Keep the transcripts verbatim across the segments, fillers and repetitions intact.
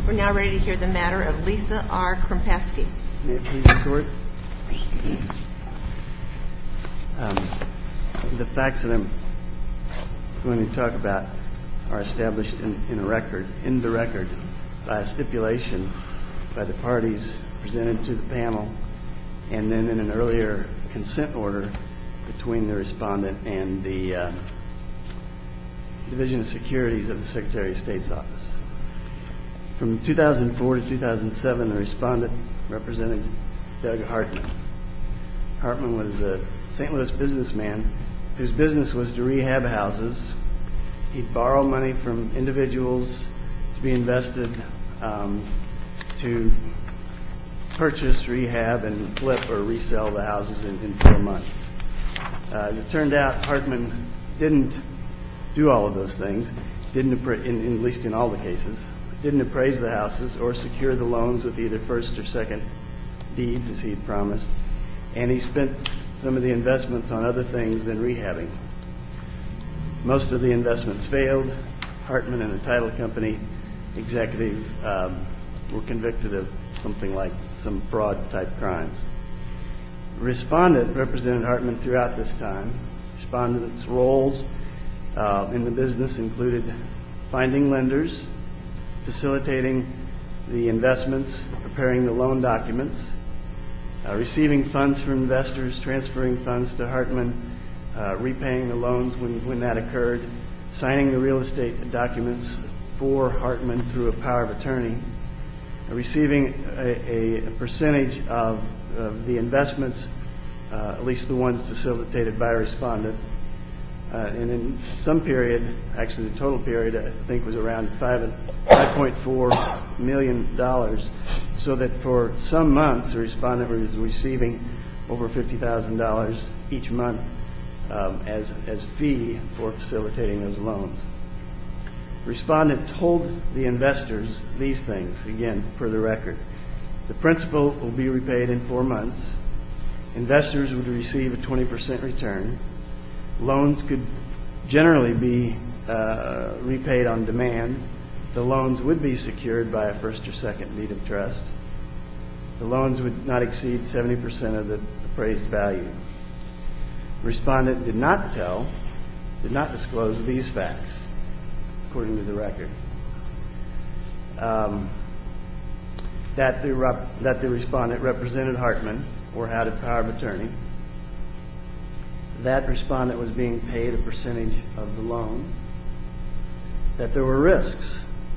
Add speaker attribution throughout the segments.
Speaker 1: We're now ready to hear the matter of Lisa R. Krempasky.
Speaker 2: May it please the Court? Um, the facts that I'm going to talk about are established in, in a record, in the record, by a stipulation by the parties presented to the panel, and then in an earlier consent order between the respondent and the uh, Division of Securities of the Secretary of State's office. From two thousand four to two thousand seven, the respondent represented Doug Hartman. Hartman was a Saint Louis businessman whose business was to rehab houses. He'd borrow money from individuals to be invested um, to purchase, rehab, and flip or resell the houses in, in four months. Uh, as it turned out, Hartman didn't do all of those things, didn't appra- in, in, at least in all the cases, didn't appraise the houses or secure the loans with either first or second deeds as he'd promised, and he spent some of the investments on other things than rehabbing. Most of the investments failed. Hartman and the title company executive um, were convicted of something like some fraud-type crimes. Respondent represented Hartman throughout this time. Respondent's roles uh, in the business included finding lenders, facilitating the investments, preparing the loan documents, uh, receiving funds from investors, transferring funds to Hartman, uh, repaying the loans when, when that occurred, signing the real estate documents for Hartman through a power of attorney, uh, receiving a, a percentage of, of the investments, uh, at least the ones facilitated by a respondent. Uh, and in some period, actually the total period, I think was around five point four million dollars, so that for some months the respondent was receiving over fifty thousand dollars each month um, as, as fee for facilitating those loans. Respondent told the investors these things, again, per the record. The principal will be repaid in four months. Investors would receive a twenty percent return. Loans could generally be uh, repaid on demand. The loans would be secured by a first or second deed of trust. The loans would not exceed seventy percent of the appraised value. Respondent did not tell, did not disclose these facts, according to the record. Um, that the rep- that the respondent represented Hartman or had a power of attorney. That respondent was being paid a percentage of the loan, that there were risks,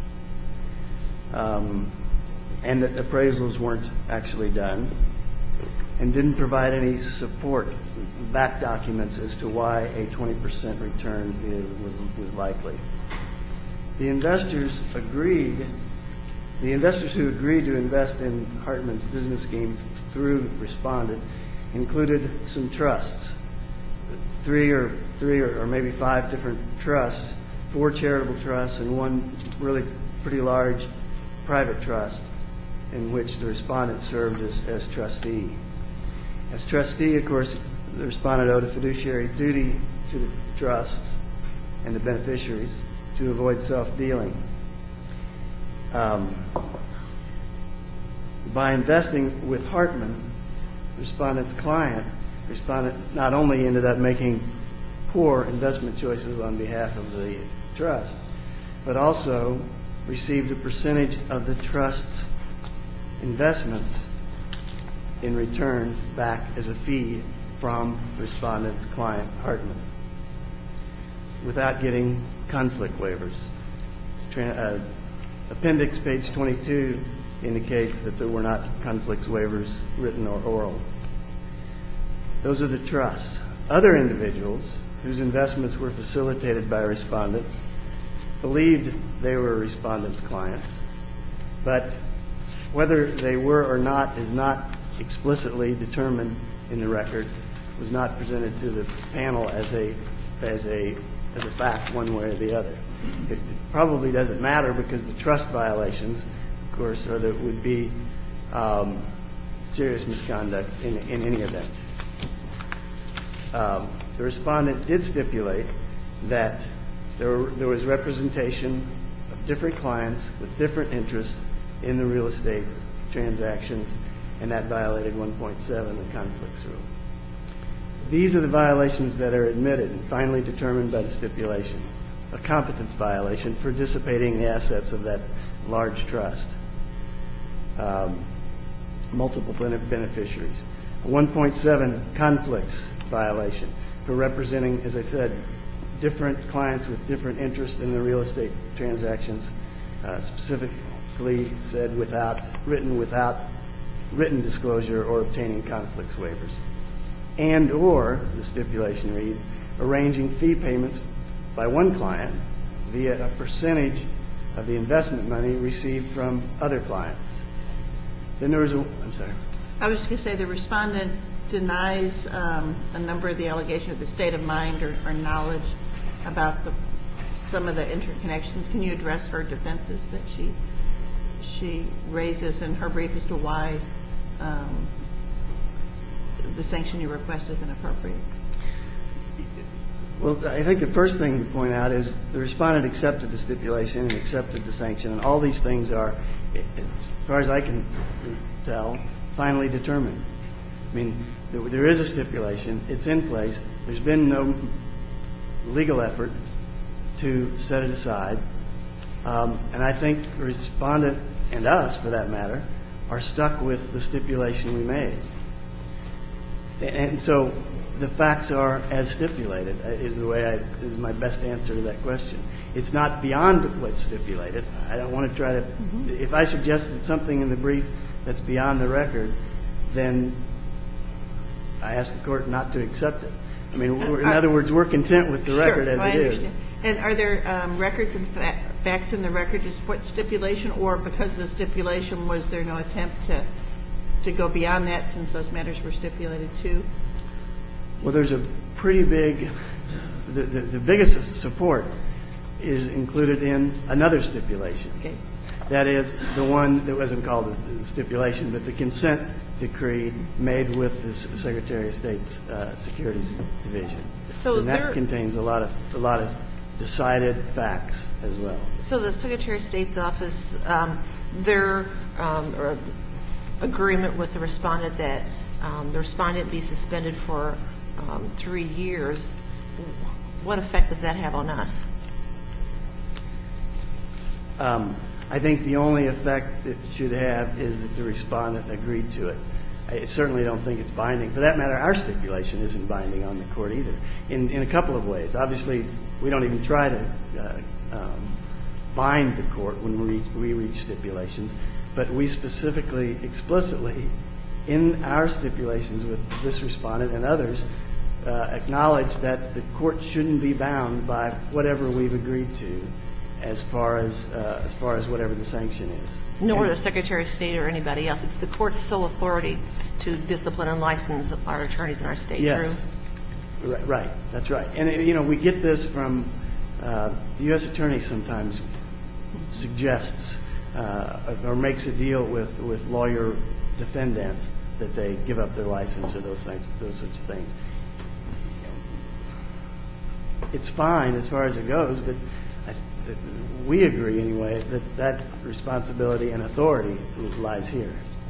Speaker 2: um, and that appraisals weren't actually done, and didn't provide any support, back documents as to why a twenty percent return is, was, was likely. The investors agreed, the investors who agreed to invest in Hartman's business scheme through respondent included some trusts. Three or three or, or maybe five different trusts, four charitable trusts, and one really pretty large private trust in which the respondent served as, as trustee. As trustee, of course, the respondent owed a fiduciary duty to the trusts and the beneficiaries to avoid self-dealing. Um, by investing with Hartman, the respondent's client, respondent not only ended up making poor investment choices on behalf of the trust, but also received a percentage of the trust's investments in return back as a fee from respondent's client, Hartman, without getting conflict waivers. Uh, appendix page twenty-two indicates that there were not conflicts waivers, written or oral. Those are the trusts. Other individuals whose investments were facilitated by a respondent believed they were respondent's clients, but whether they were or not is not explicitly determined in the record, was not presented to the panel as a as a as a fact one way or the other. It, it probably doesn't matter because the trust violations, of course, are that would be um, serious misconduct in, in any event. Um, the respondent did stipulate that there, were, there was representation of different clients with different interests in the real estate transactions, and that violated one point seven, the conflicts rule. These are the violations that are admitted and finally determined by the stipulation. A competence violation for dissipating the assets of that large trust. Um, multiple beneficiaries. A one point seven conflicts violation for representing, as I said, different clients with different interests in the real estate transactions, uh, specifically said without written without written disclosure or obtaining conflicts waivers. And or, the stipulation reads, arranging fee payments by one client via a percentage of the investment money received from other clients. Then there was a, I'm sorry.
Speaker 3: I was just going to say the respondent denies um, a number of the allegations of the state of mind or, or knowledge about the, some of the interconnections. Can you address her defenses that she she raises in her brief as to why um, the sanction you request is inappropriate?
Speaker 2: Well, I think the first thing to point out is the respondent accepted the stipulation and accepted the sanction, and all these things are, as far as I can tell, finally determined. I mean, there is a stipulation. It's in place. There's been no legal effort to set it aside. Um, and I think the respondent, and us for that matter, are stuck with the stipulation we made. And so the facts are as stipulated is the way I, is my best answer to that question. It's not beyond what's stipulated. I don't want to try to, mm-hmm. if I suggested something in the brief that's beyond the record, then I ask the court not to accept it. I mean, we're, in other words, we're content with the
Speaker 3: sure,
Speaker 2: record as
Speaker 3: I
Speaker 2: it
Speaker 3: understand.
Speaker 2: is.
Speaker 3: And are there um, records and fa- facts in the record to support stipulation, or because of the stipulation, was there no attempt to to go beyond that since those matters were stipulated too?
Speaker 2: Well, there's a pretty big, the, the, the biggest support is included in another stipulation.
Speaker 3: Okay.
Speaker 2: That is the one that wasn't called the stipulation, but the consent decree made with the Secretary of State's uh, Securities Division.
Speaker 4: So
Speaker 2: and that contains a lot of a lot of decided facts as well.
Speaker 4: So the Secretary of State's office, um, their um, or agreement with the respondent that um, the respondent be suspended for um, three years. What effect does that have on us?
Speaker 2: Um, I think the only effect it should have is that the respondent agreed to it. I certainly don't think it's binding. For that matter, our stipulation isn't binding on the court either, in, in a couple of ways. Obviously, we don't even try to uh, um, bind the court when we, we reach stipulations, but we specifically, explicitly, in our stipulations with this respondent and others, uh, acknowledge that the court shouldn't be bound by whatever we've agreed to as far as uh, as far as whatever the sanction is.
Speaker 4: Nor
Speaker 2: and,
Speaker 4: the Secretary of State or anybody else. It's the court's sole authority to discipline and license our attorneys in our state.
Speaker 2: Yes.
Speaker 4: True?
Speaker 2: Right, right. That's right. And, you know, we get this from uh, the U S Attorney sometimes suggests uh, or makes a deal with, with lawyer defendants that they give up their license or those things, those sorts of things. It's fine as far as it goes, but I, we agree anyway that that responsibility and authority lies here.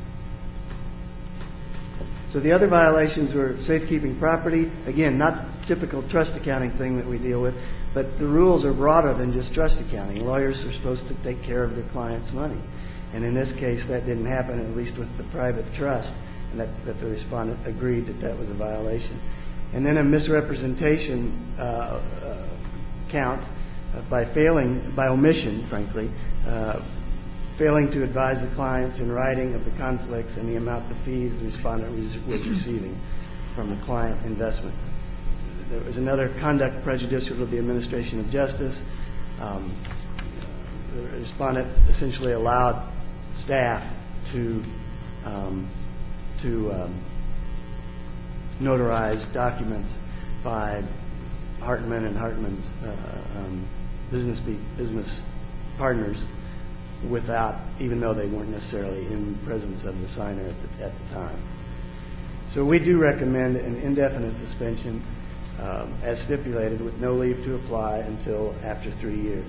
Speaker 2: So the other violations were safekeeping property. Again, not typical trust accounting thing that we deal with, but the rules are broader than just trust accounting. Lawyers are supposed to take care of their clients' money. And in this case, that didn't happen, at least with the private trust, and that, that the respondent agreed that that was a violation. And then a misrepresentation uh, uh, count uh, by failing, by omission, frankly, uh, failing to advise the clients in writing of the conflicts and the amount of fees the respondent was, was receiving from the client investments. There was another conduct prejudicial to the administration of justice. Um, the respondent essentially allowed staff to um, to um, notarize documents by Hartman and Hartman's uh, um, business be, business partners without, even though they weren't necessarily in the presence of the signer at the, at the time. So we do recommend an indefinite suspension um, as stipulated with no leave to apply until after three years.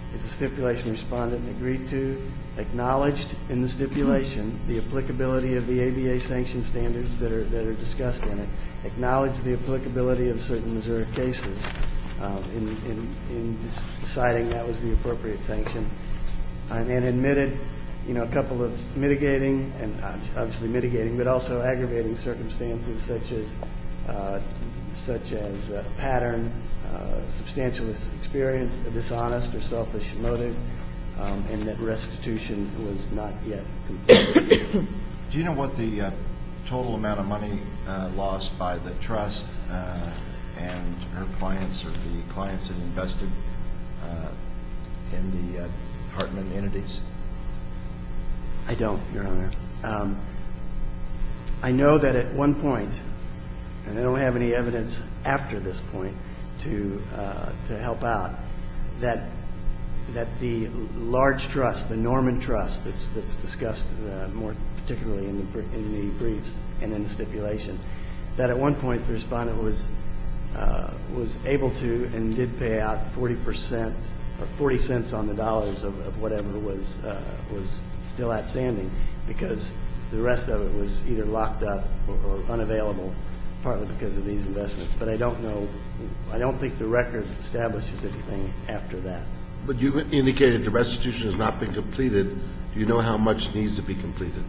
Speaker 2: It's a stipulation respondent agreed to, acknowledged in the stipulation the applicability of the A B A sanction standards that are that are discussed in it, acknowledged the applicability of certain Missouri cases um, in, in, in deciding that was the appropriate sanction, and, and admitted, you know, a couple of mitigating and obviously mitigating, but also aggravating circumstances such as uh, such as uh, pattern, uh, substantial experience, a dishonest or selfish motive, um, and that restitution was not yet complete.
Speaker 5: Do you know what the uh, total amount of money uh, lost by the trust uh, and her clients, or the clients that invested uh, in the uh, Hartman entities?
Speaker 2: I don't, Your Honor. Um, I know that at one point, and I don't have any evidence after this point to uh, to help out, that that the large trust, the Norman Trust, that's that's discussed uh, more particularly in the in the briefs and in the stipulation, that at one point the respondent was uh, was able to and did pay out forty percent or forty cents on the dollars of, of whatever was uh, was still outstanding, because the rest of it was either locked up or, or unavailable, partly because of these investments. But I don't know. I don't think the record establishes anything after that.
Speaker 6: But you indicated the restitution has not been completed. Do you know how much needs to be completed?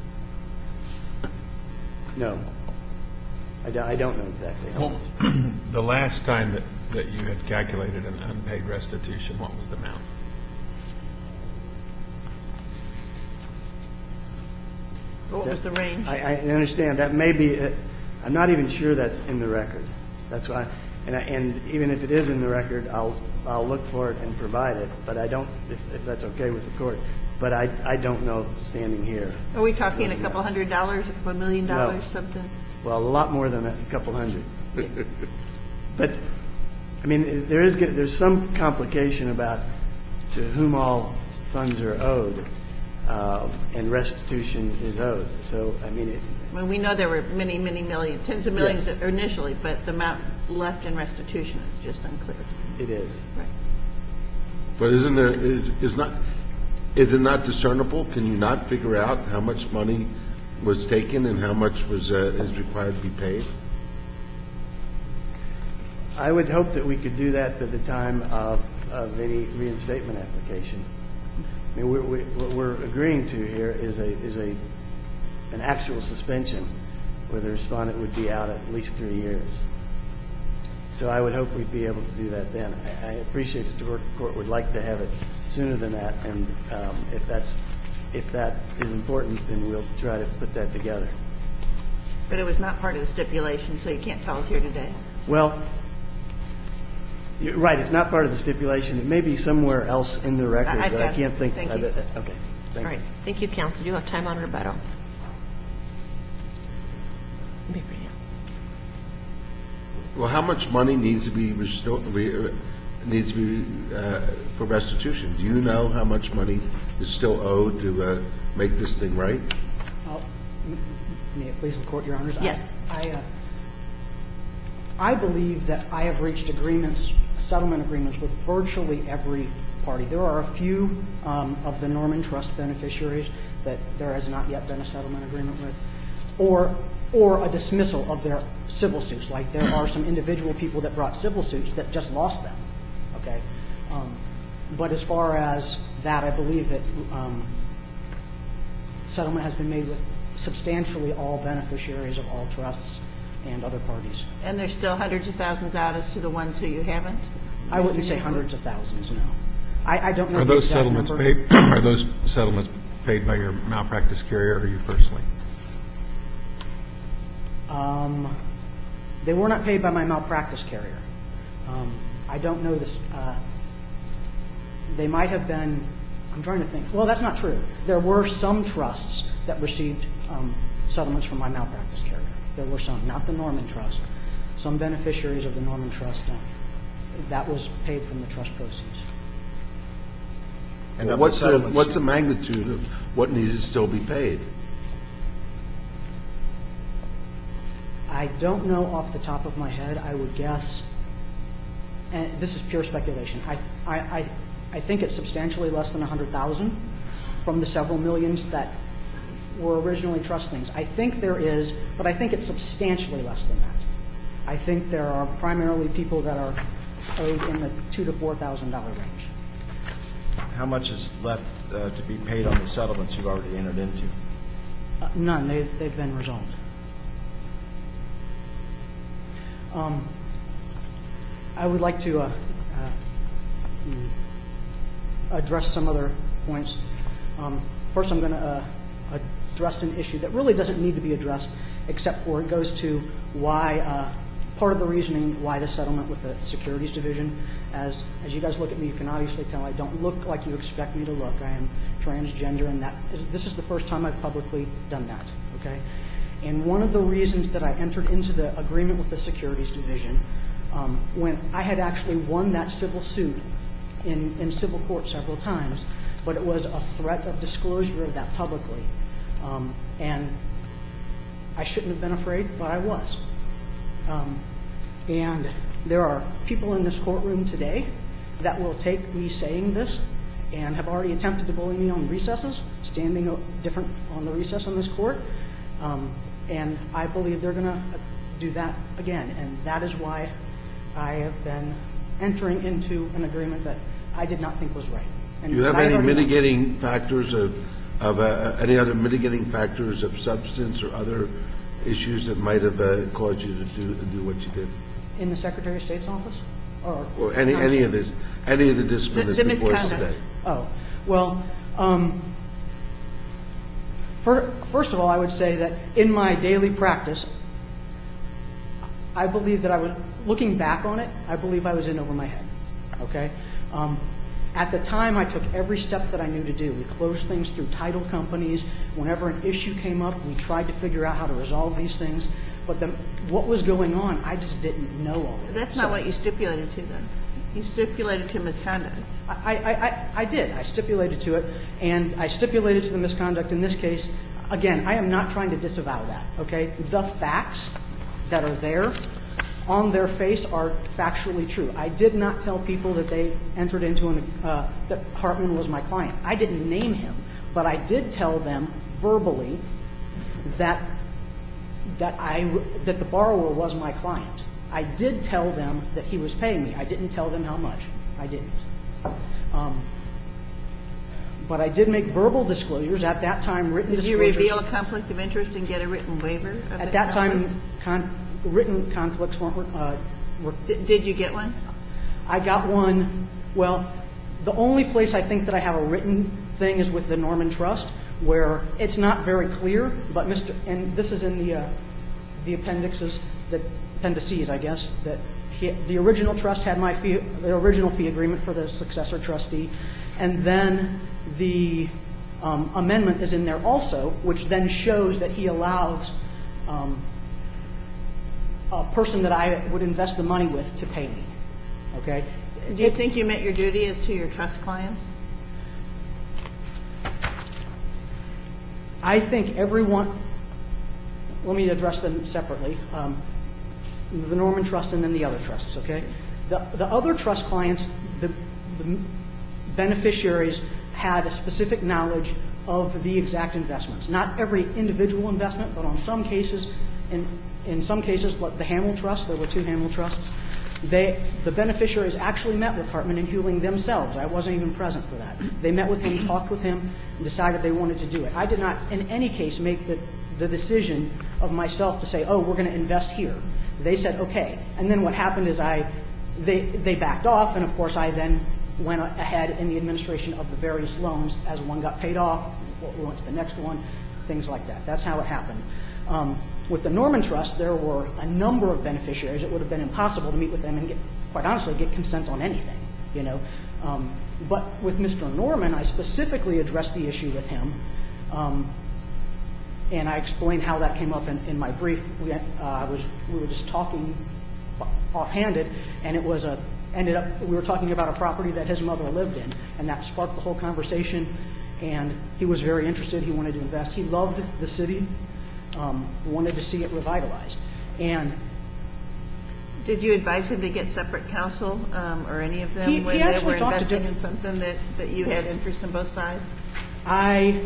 Speaker 2: No. I, do, I don't know exactly how
Speaker 7: Well,
Speaker 2: much.
Speaker 7: the last time that, that you had calculated an unpaid restitution, what was the amount?
Speaker 3: What was the range?
Speaker 2: I, I understand. That may be, uh, I'm not even sure that's in the record. That's why, and, I, and even if it is in the record, I'll I'll look for it and provide it. But I don't, if, if that's okay with the court. But I I don't know standing here.
Speaker 3: Are we talking a couple hundred dollars, a couple million dollars,
Speaker 2: No.
Speaker 3: something?
Speaker 2: Well, a lot more than a couple hundred. But I mean, there is there's some complication about to whom all funds are owed, uh, and restitution is owed. So I mean, it,
Speaker 3: I mean, we know there were many, many millions, tens of millions
Speaker 2: Yes.
Speaker 3: initially, but the amount left in restitution is just unclear.
Speaker 2: it is.
Speaker 3: Right.
Speaker 6: But isn't there, is, is not, is it not discernible? Can you not figure out how much money was taken and how much was, uh, is required to be paid?
Speaker 2: I would hope that we could do that at the time of, of any reinstatement application. I mean, we're, we, what we're agreeing to here is a is a an actual suspension where the respondent would be out at least three years. So I would hope we'd be able to do that then. I, I appreciate that the court would like to have it sooner than that, and um, if that's if that is important, then we'll try to put that together.
Speaker 3: But it was not part of the stipulation, so you can't tell us here today.
Speaker 2: Well, you're right. It's not part of the stipulation. It may be somewhere else in the record,
Speaker 3: I- I've
Speaker 2: but I
Speaker 3: got it.
Speaker 2: can't think.
Speaker 3: Thank
Speaker 2: of
Speaker 3: you.
Speaker 2: it. Okay. Thank
Speaker 4: All right.
Speaker 2: you.
Speaker 4: Thank you, counsel. You have time on rebuttal. You may begin.
Speaker 6: Well, how much money needs to be restored, re, needs to be uh, for restitution? Do you know how much money is still owed to uh, make this thing right?
Speaker 8: Uh, m- May it please the court, Your Honors? I-
Speaker 4: Yes.
Speaker 8: I, uh, I believe that I have reached agreements, settlement agreements with virtually every party. There are a few um, of the Norman Trust beneficiaries that there has not yet been a settlement agreement with, or or a dismissal of their civil suits. Like there are some individual people that brought civil suits that just lost them. Okay, um, but as far as that, I believe that um, settlement has been made with substantially all beneficiaries of all trusts and other parties.
Speaker 3: And there's still hundreds of thousands out as to the ones who you haven't?
Speaker 8: I wouldn't say hundreds of thousands, no. I, I don't know
Speaker 7: Are
Speaker 8: the
Speaker 7: those
Speaker 8: exact
Speaker 7: settlements
Speaker 8: number.
Speaker 7: paid, are those settlements paid by your malpractice carrier or you personally?
Speaker 8: Um, they were not paid by my malpractice carrier. Um, I don't know this. Uh, they might have been, I'm trying to think. Well, that's not true. There were some trusts that received um, settlements from my malpractice carrier. There were some, not the Norman Trust. Some beneficiaries of the Norman Trust, uh, that was paid from the trust proceeds.
Speaker 5: And
Speaker 6: Well,
Speaker 5: of
Speaker 6: what's the,
Speaker 5: settlements-
Speaker 6: what's the magnitude of what needs to still be paid?
Speaker 8: I don't know off the top of my head. I would guess, and this is pure speculation. I, I, I, I think it's substantially less than one hundred thousand from the several millions that were originally trust things. I think there is, but I think it's substantially less than that. I think there are primarily people that are owed in the two to four thousand dollar range.
Speaker 5: How much is left uh, to be paid on the settlements you've already entered into?
Speaker 8: Uh, none. They, they've been resolved. Um, I would like to uh, uh, address some other points. Um, first, I'm going to uh, address an issue that really doesn't need to be addressed, except for it goes to why, uh, part of the reasoning why the settlement with the Securities Division. As, as you guys look at me, you can obviously tell I don't look like you expect me to look. I am transgender, and that is, this is the first time I've publicly done that, okay? And one of the reasons that I entered into the agreement with the Securities Division, um, when I had actually won that civil suit in, in civil court several times, but it was a threat of disclosure of that publicly. Um, and I shouldn't have been afraid, but I was. Um, and there are people in this courtroom today that will take me saying this and have already attempted to bully me on recesses, standing different on the recess on this court. Um, and I believe they're going to do that again. And that is why I have been entering into an agreement that I did not think was right. And
Speaker 6: Do you have
Speaker 8: I
Speaker 6: any
Speaker 8: already know.
Speaker 6: mitigating factors of, of uh, any other mitigating factors of substance or other issues that might have uh, caused you to do, do what you did?
Speaker 8: In the Secretary of State's office? Or,
Speaker 6: Or any, any of the, any of the discipline
Speaker 3: The-
Speaker 6: that's
Speaker 3: the
Speaker 6: before us
Speaker 3: misconduct.
Speaker 6: today?
Speaker 8: Oh, well, um, for, first of all, I would say that in my daily practice, I believe that I was, looking back on it, I believe I was in over my head, okay? Um, at the time, I took every step that I knew to do. We closed things through title companies. Whenever an issue came up, we tried to figure out how to resolve these things. But the, what was going on, I just didn't know all of it.
Speaker 3: That's not
Speaker 8: So-
Speaker 3: what you stipulated to them. You stipulated to misconduct.
Speaker 8: I, I, I, I did. I stipulated to it, and I stipulated to the misconduct in this case. Again, I am not trying to disavow that, okay? The facts that are there on their face are factually true. I did not tell people that they entered into an, uh, that Hartman was my client. I didn't name him, but I did tell them verbally that that I that the borrower was my client. I did tell them that he was paying me. I didn't tell them how much. I didn't. Um, but I did make verbal disclosures at that time. Written
Speaker 3: Did you
Speaker 8: disclosures.
Speaker 3: reveal a conflict of interest and get a written waiver of
Speaker 8: At
Speaker 3: the
Speaker 8: that
Speaker 3: conflict?
Speaker 8: time, con- written conflicts weren't. Uh, were,
Speaker 3: Did, did you get one?
Speaker 8: I got one. Well, the only place I think that I have a written thing is with the Norman Trust, where it's not very clear. But Mister and this is in the uh, the appendixes, the appendices, I guess, that he, the original trust had my fee, the original fee agreement for the successor trustee, and then the um, amendment is in there also, which then shows that he allows um, a person that I would invest the money with to pay me. Okay.
Speaker 3: Do you think you met your duty as to your trust clients?
Speaker 8: I think everyone. Let me address them separately. Um, the Norman Trust and then the other trusts, okay? The, the other trust clients, the, the beneficiaries had a specific knowledge of the exact investments. Not every individual investment, but on some cases, in, in some cases, like the Hamill Trust, there were two Hamill Trusts, they, the beneficiaries actually met with Hartman and Huling themselves. I wasn't even present for that. They met with him, talked with him, and decided they wanted to do it. I did not, in any case, make the, the decision of myself to say, oh, we're going to invest here. They said, okay. And then what happened is I, they, they backed off, and of course I then went ahead in the administration of the various loans. As one got paid off, we went to the next one, things like that. That's how it happened. Um, with the Norman Trust, there were a number of beneficiaries. It would have been impossible to meet with them and get, quite honestly, get consent on anything, you know. Um, but with Mister Norman, I specifically addressed the issue with him, um, and I explained how that came up in, in my brief. We, uh, I was, we were just talking offhanded, and it was a ended up we were talking about a property that his mother lived in, and that sparked the whole conversation. And he was very interested. He wanted to invest. He loved the city. Um, wanted to see it revitalized. And
Speaker 3: Did you advise him to get separate counsel, um, or any of them,
Speaker 8: He- he
Speaker 3: when they
Speaker 8: actually
Speaker 3: were
Speaker 8: talked to
Speaker 3: investing
Speaker 8: di-
Speaker 3: in something that, that you had interest in both sides?
Speaker 8: I,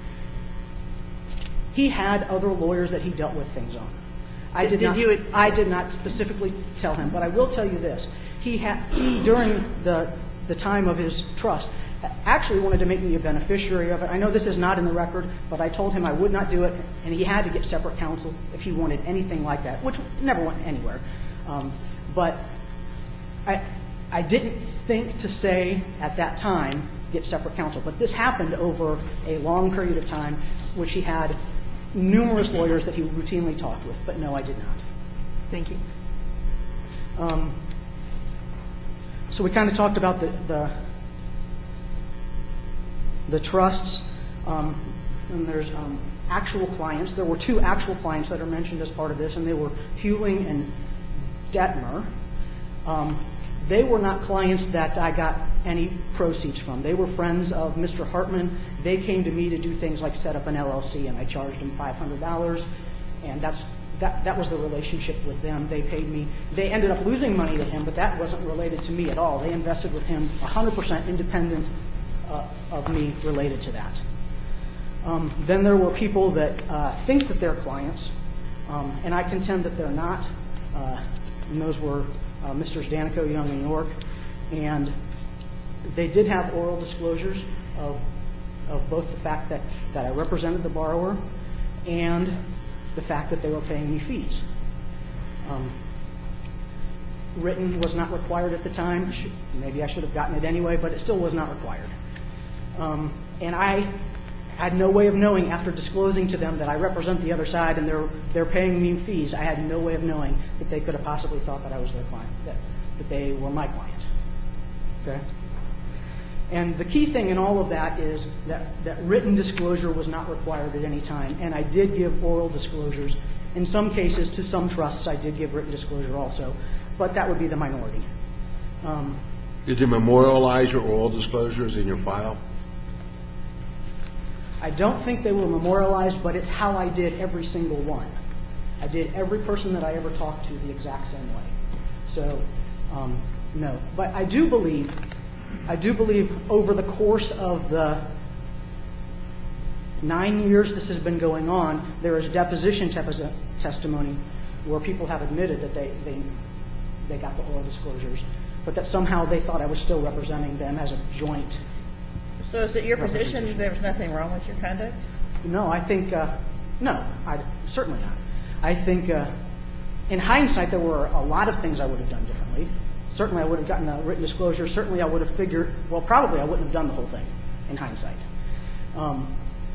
Speaker 8: he had other lawyers that he dealt with things on. I
Speaker 3: Did-
Speaker 8: did
Speaker 3: did
Speaker 8: not,
Speaker 3: you-
Speaker 8: I did not specifically tell him, but I will tell you this. He had, he, during the, the time of his trust, actually wanted to make me a beneficiary of it. I know this is not in the record, but I told him I would not do it, and he had to get separate counsel if he wanted anything like that, which never went anywhere. Um, but I, I didn't think to say at that time, get separate counsel. But this happened over a long period of time, which he had numerous lawyers that he routinely talked with. But no, I did not.
Speaker 3: Thank you.
Speaker 8: Um, so we kind of talked about the the, the trusts. Um, and there's um, actual clients. There were two actual clients that are mentioned as part of this, and they were Hewling and Detmer. Um, they were not clients that I got any proceeds from. They were friends of Mister Hartman. They came to me to do things like set up an L L C, and I charged them five hundred dollars, and that's that, that was the relationship with them. They paid me. They ended up losing money to him, but that wasn't related to me at all. They invested with him one hundred percent independent uh, of me related to that. Um, then there were people that uh, think that they're clients, um, and I contend that they're not. Uh, and those were uh, Mister Danico, Young, and York, and they did have oral disclosures of of both the fact that, that I represented the borrower and the fact that they were paying me fees. Um, written was not required at the time. Maybe I should have gotten it anyway, but it still was not required. Um, and I had no way of knowing after disclosing to them that I represent the other side and they're they're paying me fees. I had no way of knowing that they could have possibly thought that I was their client, that, that they were my client. Okay? And the key thing in all of that is that, that written disclosure was not required at any time, and I did give oral disclosures. In some cases, to some trusts, I did give written disclosure also, but that would be the minority. Um,
Speaker 6: Did you memorialize your oral disclosures in your file?
Speaker 8: I don't think they were memorialized, but it's how I did every single one. I did every person that I ever talked to the exact same way. So, um, no. But I do believe, I do believe over the course of the nine years this has been going on, there is a deposition te- testimony where people have admitted that they, they, they got the oral disclosures, but that somehow they thought I was still representing them as a joint.
Speaker 3: So is it your position there was nothing wrong with your conduct?
Speaker 8: No, I think, uh, no, I, certainly not. I think uh, in hindsight there were a lot of things I would have done differently. Certainly I would have gotten a written disclosure. Certainly I would have figured, well, probably I wouldn't have done the whole thing in hindsight. Um,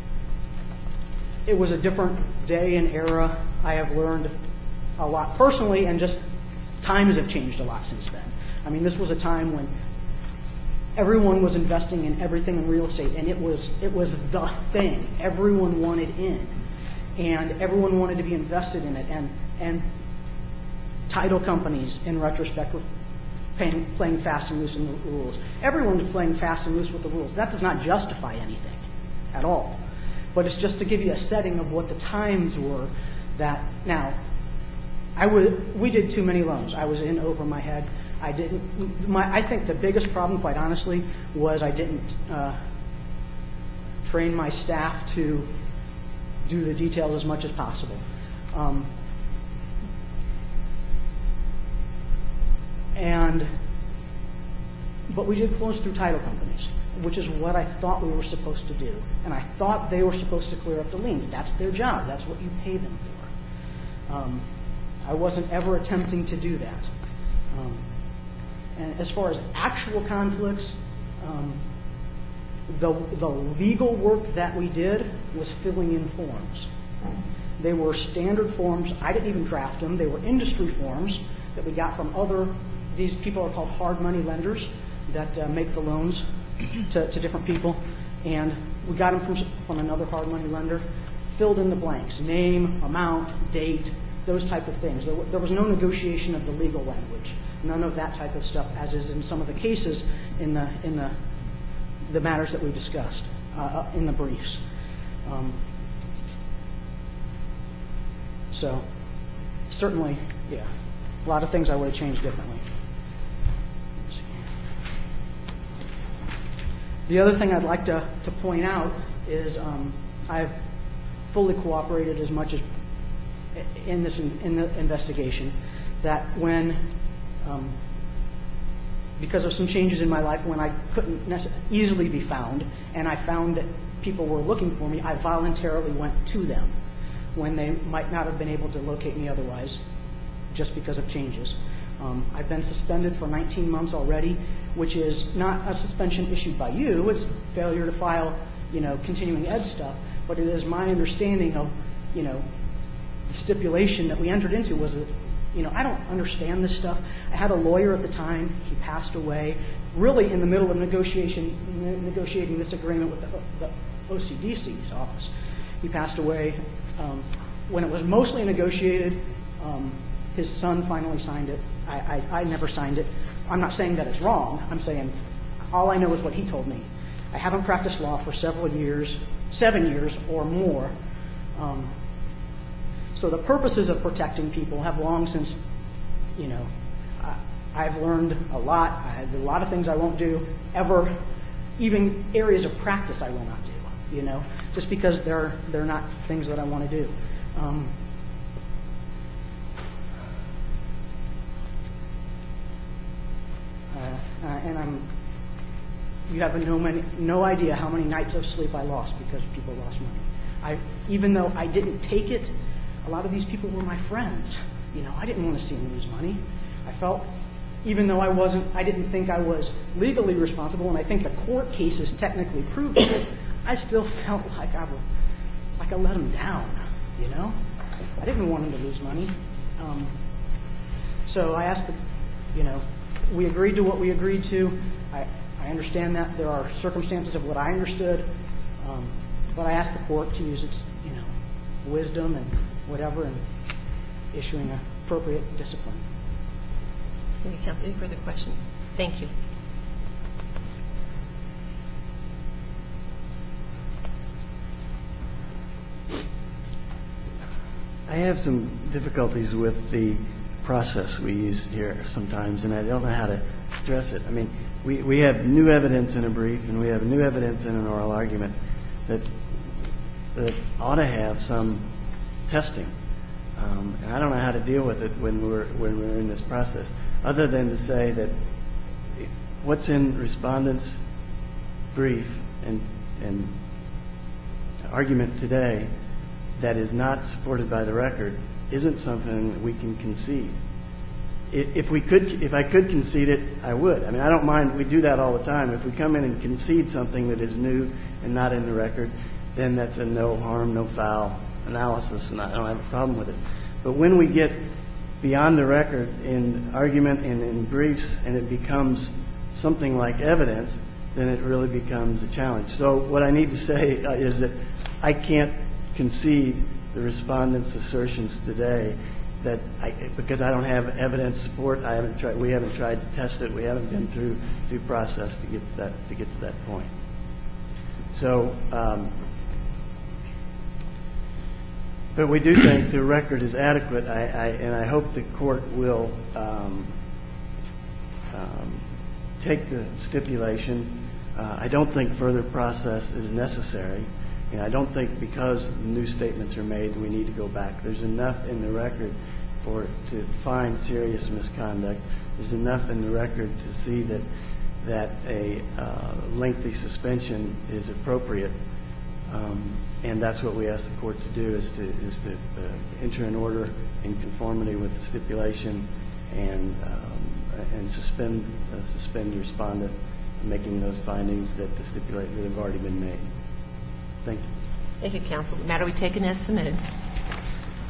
Speaker 8: it was a different day and era. I have learned a lot personally, and just times have changed a lot since then. I mean, this was a time when everyone was investing in everything in real estate, and it was it was the thing. Everyone wanted in, and everyone wanted to be invested in it. And and title companies, in retrospect, were paying, playing fast and loose in the rules. Everyone was playing fast and loose with the rules. That does not justify anything at all, but it's just to give you a setting of what the times were. That now, I would we did too many loans. I was in over my head. I didn't. My, I think the biggest problem, quite honestly, was I didn't uh, train my staff to do the details as much as possible. Um, and but we did close through title companies, which is what I thought we were supposed to do, and I thought they were supposed to clear up the liens. That's their job. That's what you pay them for. Um, I wasn't ever attempting to do that. Um, And as far as actual conflicts, um, the the legal work that we did was filling in forms. They were standard forms. I didn't even draft them. They were industry forms that we got from other. These people are called hard money lenders that uh, make the loans to, to different people, and we got them from from another hard money lender. Filled in the blanks: name, amount, date, those type of things. There, there was no negotiation of the legal language. None of that type of stuff, as is in some of the cases in the in the the matters that we discussed uh, in the briefs. Um, so certainly, yeah. A lot of things I would have changed differently. Let's see. The other thing I'd like to, to point out is um, I've fully cooperated as much as in this in the investigation, that when um, because of some changes in my life, when I couldn't nece- easily be found, and I found that people were looking for me, I voluntarily went to them when they might not have been able to locate me otherwise, just because of changes. Um, I've been suspended for nineteen months already, which is not a suspension issued by you. It's failure to file, you know, continuing ed stuff. But it is my understanding of, you know, the stipulation that we entered into was that, you know, I don't understand this stuff. I had a lawyer at the time. He passed away, really in the middle of negotiation, negotiating this agreement with the, the O C D C's office. He passed away um, when it was mostly negotiated. Um, his son finally signed it. I, I, I never signed it. I'm not saying that it's wrong. I'm saying all I know is what he told me. I haven't practiced law for several years, seven years or more. Um, so the purposes of protecting people have long since, you know, I, I've learned a lot. I have a lot of things I won't do ever, even areas of practice I will not do, you know, just because they're, they're not things that I want to do. Um, uh, uh, and I'm, you have no, many, no idea how many nights of sleep I lost because people lost money. I, even though I didn't take it, a lot of these people were my friends. You know, I didn't want to see them lose money. I felt, even though I wasn't, I didn't think I was legally responsible, and I think the court cases technically proved it, I still felt like I, was, like I let them down, you know? I didn't want them to lose money. Um, so I asked the, you know, we agreed to what we agreed to. I, I understand that there are circumstances of what I understood, um, but I asked the court to use its, you know, wisdom and whatever in issuing appropriate discipline.
Speaker 4: Thank you, Counsel. Any further questions? Thank you.
Speaker 2: I have some difficulties with the process we use here sometimes, and I don't know how to address it. I mean, we, we have new evidence in a brief, and we have new evidence in an oral argument that that ought to have some testing. Um, and I don't know how to deal with it when we're when we're in this process, other than to say that what's in respondent's brief and and argument today that is not supported by the record isn't something that we can concede. If we could, if I could concede it, I would. I mean, I don't mind. We do that all the time. If we come in and concede something that is new and not in the record, then that's a no harm, no foul analysis, and I don't have a problem with it. But when we get beyond the record in argument and in briefs, and it becomes something like evidence, then it really becomes a challenge. So what I need to say uh, is that I can't concede the respondent's assertions today that I, because I don't have evidence support. I haven't tried. We haven't tried to test it. We haven't been through due process to get to that to get to that point. So, um, but we do think the record is adequate, I, I, and I hope the court will um, um, take the stipulation. Uh, I don't think further process is necessary. And I don't think because new statements are made we need to go back. There's enough in the record for to find serious misconduct. There's enough in the record to see that that a uh, lengthy suspension is appropriate, um, and that's what we ask the court to do is to is to uh, enter an order in conformity with the stipulation and um, and suspend uh, suspend the respondent, making those findings that the stipulate that have already been made. Thank you.
Speaker 4: Thank you, counsel. The matter we taken as submitted.